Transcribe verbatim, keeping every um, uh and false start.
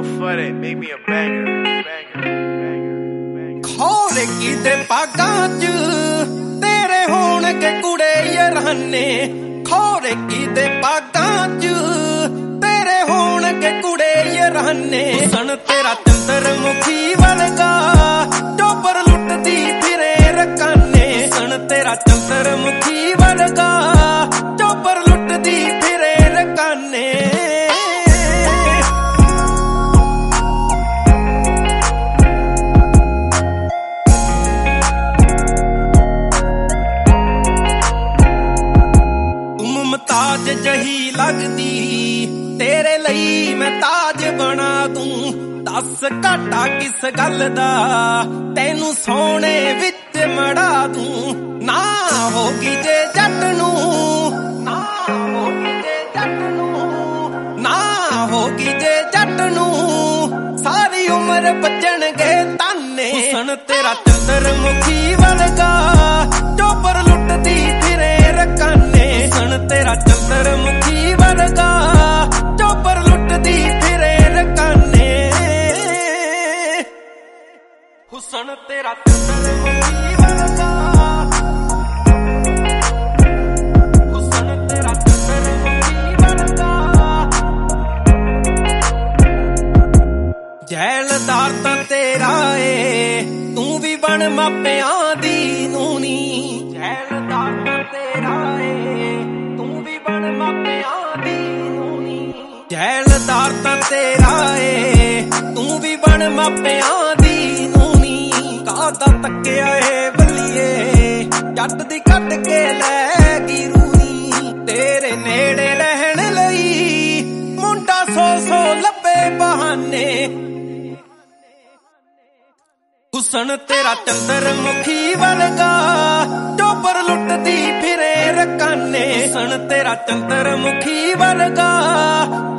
for that, make me a banger, banger, banger, banger. ਖੋਲੇ ਕੀਤੇ ਪਾਗਾਂ ਚ ਤੇਰੇ ਹੋਣਗੇ ਕੁੜੇ ਯਾਰਾਨੇ, ਖੋਲੇ ਕੀਤੇ ਪਾਗਾਂ ਚ ਤੇਰੇ ਹੋਣਗੇ ਕੁੜੇ ਯਾਰਾਨੇ। ਹੁਸਨ ਤੇਰਾ ਚੰਦਰ ਮੁਖੀ ਵਰਗਾ ਟੋਪਰ ਲੁੱਟਦੀ ਫਿਰੇ ਰਕਾਨੇ, ਹੁਸਨ ਤੇਰਾ ਚੰਦਰ ਮੁਖੀ ਵਰਗਾ ਟੋਪਰ ਲੁੱਟਦੀ ਫਿਰੇ ਰਕਾਨੇ। ਤਾਜ ਜਹੀ ਲੱਗਦੀ ਤੇਰੇ ਲਈ ਮੈਂ ਤਾਜ ਬਣਾ ਦੂੰ, ਦੱਸ ਘਾਟਾ ਕਿਸ ਗੱਲ ਦਾ ਤੈਨੂੰ ਸੋਹਣੇ ਵਿੱਚ ਮੜਾ ਦੂੰ। ਨਾ ਹੋਗੀ ਜੇ ਜੱਟ ਨੂੰ, ਨਾ ਹੋਗੀ ਜੇ ਜੱਟ ਨੂੰ, ਨਾ ਹੋਗੀ ਜੇ ਜੱਟ ਨੂੰ ਸਾਰੀ ਉਮਰ ਬਚਣਗੇ ਤਾਨੇ। ਹੁਸਨ ਤੇਰਾ ਚੰਦਰ ਮੁਖੀ ਵਰਗਾ ਟੋਪਰ ਲੁੱਟਦੀ ਫਿਰੇ ਰਕਾਨੇ, ਹੁਸਨ ਤੇਰਾ ਚੰਦਰ ਮੁਖੀ ਵਰਗਾ ਟੋਪਰ ਲੁੱਟਦੀ ਫਿਰੇ ਰਕਾਨੇ। ਹੁਸਨ ਤੇਰਾ ਚੰਦਰ ਮੁਖੀ ਵਰਗਾ, ਹੁਸਨ ਤੇਰਾ ਚੰਦਰ ਮੁਖੀ ਵਰਗਾ। ਜੈਲਦਾਰ ਤਾਂ ਤੇਰਾ ਏ ਤੂੰ ਵੀ ਬਣ ਮਾਪਿਆਂ ਦੀ ਨੂਨੀ, ਜੈਲਦਾਰ ਤਾਂ ਤੇਰਾ ਏ ਤੂੰ ਵੀ ਬਣ ਮਾਪਿਆਂ ਦੀ ਨੂਨੀ, ਜੈਲਦਾਰ ਤਾਂ ਤੇਰਾ ਏ ਤੂੰ ਵੀ ਬਣ ਮਾਪਿਆਂ ਦੀ ਨੂਨੀ। ਕਾਹਦਾ ਤੱਕਿਆ ਏ ਬੱਲੀਏ ਜੱਟ ਦੀ ਕੱਢ ਕੇ ਲੈ ਗਈ ਰੂਨੀ, ਤੇਰੇ ਨੇੜੇ ਰਹਿਣ ਲਈ ਮੁੰਡਾ ਸੌ ਸੌ ਲੱਭੇ ਬਹਾਨੇ। ਹੁਸਨ ਤੇਰਾ ਚੰਦਰ ਮੁਖੀ ਵਰਗਾ ਟੋਪਰ ਲੁੱਟਦੀ ਫਿਰੇ ਰਕਾਨੇ, ਹੁਸਨ ਤੇਰਾ ਚੰਦਰ ਮੁਖੀ ਵਰਗਾ